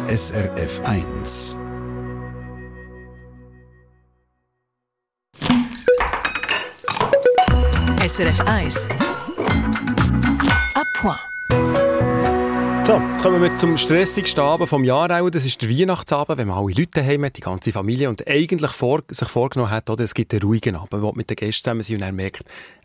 SRF 1. SRF 1. À point. So, jetzt kommen wir zum stressigsten Abend des Jahres. Das ist der Weihnachtsabend, wenn man alle Leute daheim hat, die ganze Familie, und eigentlich sich vorgenommen hat, oder, es gibt einen ruhigen Abend, wo man mit den Gästen zusammen sind und dann merkt,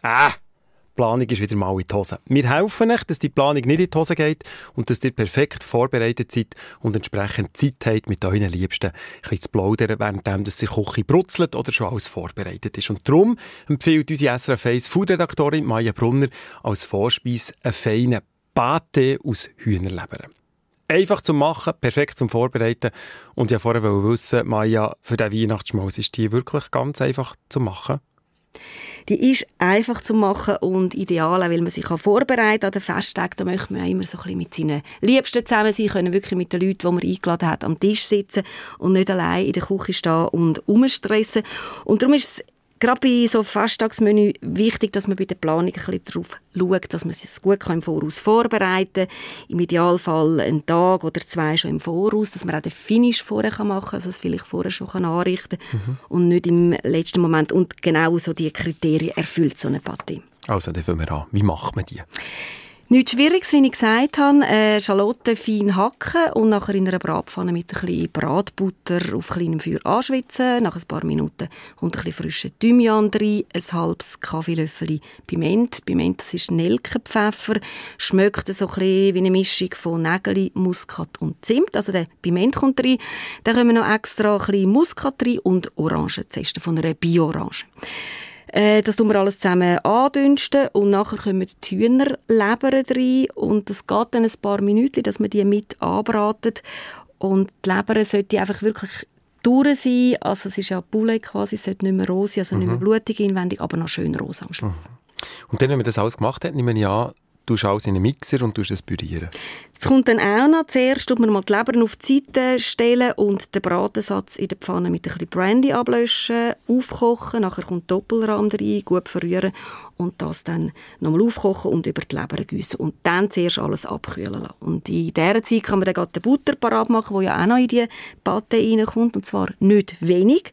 die Planung ist wieder mal in die Hose. Wir helfen euch, dass die Planung nicht in die Hose geht und dass ihr perfekt vorbereitet seid und entsprechend Zeit habt, mit euren Liebsten ein bisschen zu plaudern, während die Küche brutzelt oder schon alles vorbereitet ist. Und darum empfiehlt unsere SRF 1 Food-Redaktorin Maja Brunner als Vorspeise einen feinen Pâté aus Hühnerleber. Einfach zum Machen, perfekt zum Vorbereiten. Und ich wollte vorher wissen, Maja, für den Weihnachtsschmaus, ist die wirklich ganz einfach zu machen? Die ist einfach zu machen und ideal, auch weil man sich vorbereiten kann an den Festtagen. Da möchte man immer so ein bisschen mit seinen Liebsten zusammen sein, können wirklich mit den Leuten, die man eingeladen hat, am Tisch sitzen und nicht allein in der Küche stehen und rumstressen. Und darum ist es gerade bei so Festtagsmenü wichtig, dass man bei der Planung ein bisschen darauf schaut, dass man es gut im Voraus vorbereiten kann. Im Idealfall einen Tag oder zwei schon im Voraus, dass man auch den Finish vorher machen kann, also es vielleicht vorher schon anrichten kann und nicht im letzten Moment. Und genau so diese Kriterien erfüllt so eine Pâté. Also, dann fangen wir an. Wie macht man die? Nichts Schwieriges, wie ich gesagt habe. Schalotten fein hacken und nachher in einer Bratpfanne mit ein bisschen Bratbutter auf kleinem Feuer anschwitzen. Nach ein paar Minuten kommt ein bisschen frischer Thymian rein, ein halbes Kaffeelöffel Piment. Piment, das ist Nelkenpfeffer. Schmeckt so ein bisschen wie eine Mischung von Nägeli, Muskat und Zimt. Also der Piment kommt rein. Dann kommen noch extra ein bisschen Muskat rein und Orangenzeste von einer Bio-Orange. Das tun wir alles zusammen andünsten und nachher kommen die Hühnerleber rein und das geht dann ein paar Minuten, dass man die mit anbratet und die Leber sollte einfach wirklich durch sein, also es ist ja Poulet quasi, es sollte nicht mehr rosa sein, also nicht mehr blutig inwendig, aber noch schön rosa am Schluss. Und dann, wenn man das alles gemacht hat, nehme ich an, du schaust in einen Mixer und es pürieren. Das kommt dann auch noch. Zuerst tut man mal die Leber auf die Seite stellen und den Bratensatz in der Pfanne mit ein bisschen Brandy ablöschen, aufkochen. Nachher kommt Doppelrahm rein, gut verrühren und das dann nochmal aufkochen und über die Leber gießen. Und dann zuerst alles abkühlen lassen. Und in dieser Zeit kann man dann gerade den Butter parat machen, der ja auch noch in die Pâté reinkommt. Und zwar nicht wenig.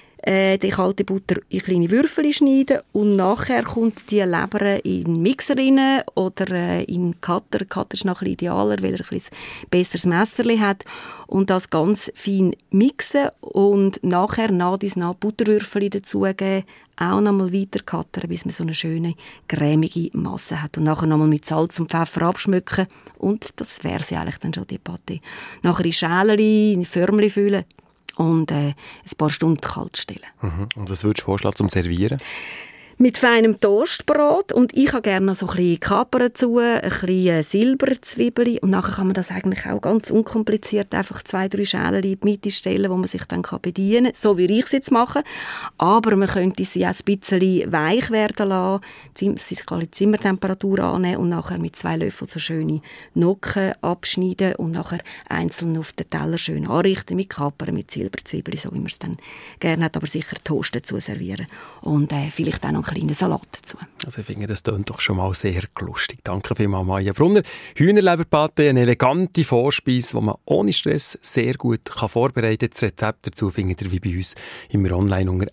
Die kalte Butter in kleine Würfel schneiden und nachher kommt die Leber in den Mixer rein oder in den Cutter. Der Cutter ist noch ein bisschen idealer, weil er ein besseres Messer hat. Und das ganz fein mixen und nachher nach Butterwürfel dazugeben, auch noch mal weiter cuttern, bis man so eine schöne, cremige Masse hat. Und nachher noch mal mit Salz und Pfeffer abschmücken. Und das wäre sie eigentlich dann schon, die Pâté. Nachher in Schälchen, in Förmchen füllen und ein paar Stunden kalt stellen. Und was würdest du vorschlagen zum Servieren? Mit feinem Toastbrot und ich habe gerne noch so ein bisschen Kapern dazu, ein bisschen Silberzwiebeln und nachher kann man das eigentlich auch ganz unkompliziert einfach 2-3 Schälen in die Mitte stellen, wo man sich dann bedienen kann, so wie ich es jetzt mache. Aber man könnte sie auch ein bisschen weich werden lassen, sie kann die Zimmertemperatur annehmen und nachher mit 2 Löffeln so schöne Nocken abschneiden und nachher einzeln auf den Teller schön anrichten mit Kapern, mit Silberzwiebeln, so wie man es dann gerne hat, aber sicher Toast dazu servieren und vielleicht auch noch einen kleinen Salat dazu. Also ich finde, das klingt doch schon mal sehr lustig. Danke vielmals, Maja Brunner. Hühnerleberpâté, eine elegante Vorspeise, die man ohne Stress sehr gut vorbereiten kann. Das Rezept dazu findet ihr wie bei uns immer online unter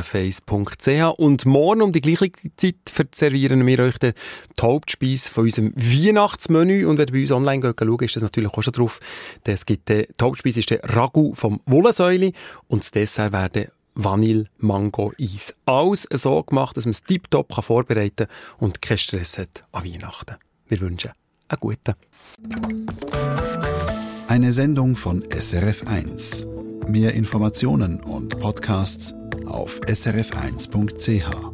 srf1.ch. Und morgen um die gleiche Zeit servieren wir euch die Hauptspeise von unserem Weihnachtsmenü. Und wenn ihr bei uns online schaut, ist das natürlich auch schon drauf. Es gibt die Hauptspeise ist der Ragout vom Wollsäuli und das Dessert werden Vanille-Mango-Eis. Alles so gemacht, dass man es tiptop vorbereiten kann und keinen Stress hat an Weihnachten. Wir wünschen einen guten. Eine Sendung von SRF 1. Mehr Informationen und Podcasts auf srf1.ch.